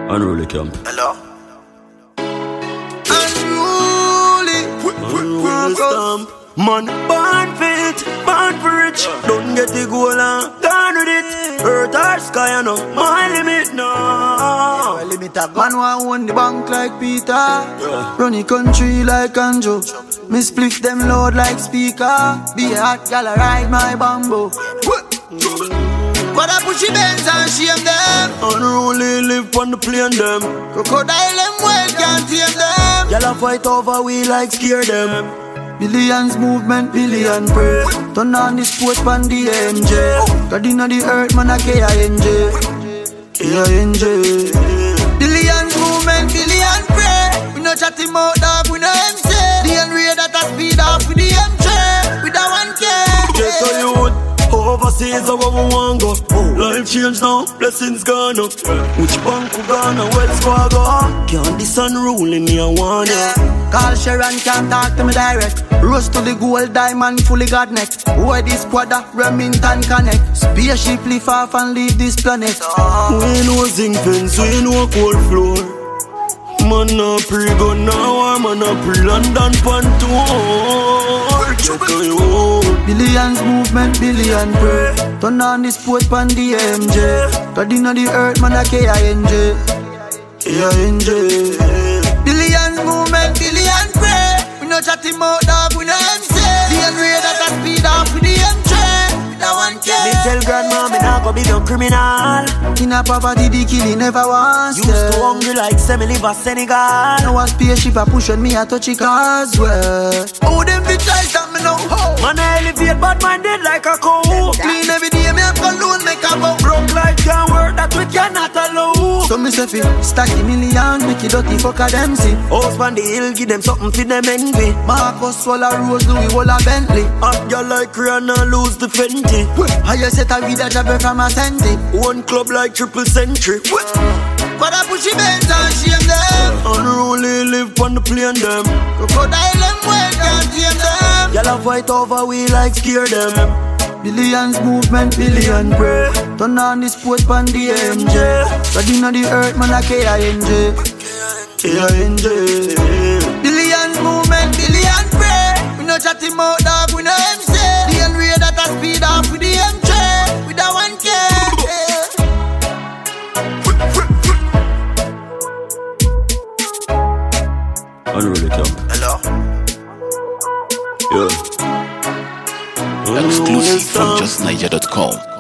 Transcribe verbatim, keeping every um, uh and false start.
Unruly camp. Hello? Unruly. Unruly stamp. Man, born fit, born for rich. Don't get the goal and gone with it. Earth or sky, I know my limit now. My limit a man want own the bank like Peter. Yeah. Run the country like Anjo. Me split them loud like speaker. Be a hot gal ride my bamboo. But I push the Benz and shame them. Unruly live on the plane them. Crocodile them well can't tame them. Y'all fight over we like scare them. Billions movement, billion pray. Turn on the sport pan the M J. God inna the earth man a K I N J. K I N J. Billions movement, billion pray. We no chat him out dog, we no M C. The unreal that a speed off with the M J. With a one K. Get a youth. Overseas, I where we want go. Life change now, blessings gone up. Which bank we gonna, Wells Fargo? Can't this unruly me, I want ya. Call Sharon, can't talk to me direct. Rose to the gold, diamond fully got neck. Why this squadder, Remington connect. Spaceship lift off and leave this planet. Oh. We know zinc fence, we know cold floor. Man a pre-gun now, man a pre-London pantour. Billions movement, billion pray. Turn on the sport pan the M J. God inna the earth, man a K I N J. K I N J. Billions movement, billion pray. We no chat him out dog, we no M C. The unreal that a speed off with the M J. With a one K. Me tell grandma me nah go be no criminal. In a poverty the killing never once. Used to hungry like semi liver Senegal. Now a spaceship a push on me a touch it cause well. Oh them bitch try stop me now. Man I elevate bad minded like a cow. Clean every day me have cologne make a bow. Broke like can't work that we cannot allow. So me say fi stack the millions, make it dirty fuck a them see. House on the hill, give them something for them envy. Marcus Waller, Rose Louis, Waller Bentley. Hot girl like Rihanna lose the Fenty. Higher set a vida job from a Sandy. One club like triple century. But I push the Benz and shame them. Unruly live on the plane them. Crocodile them well can't tame them. Y'all fight over we like scare them. Billions movement, billion pray. Turn on the sport pan the M J. God inna the earth man a K I N J. K I N J. Billions movement, billion pray. We no chat him out dog, we no M C. The unreal that a speed off with the M J. With a one K. Unruly camp. Hello? Yeah. Exclusive from just niger dot com.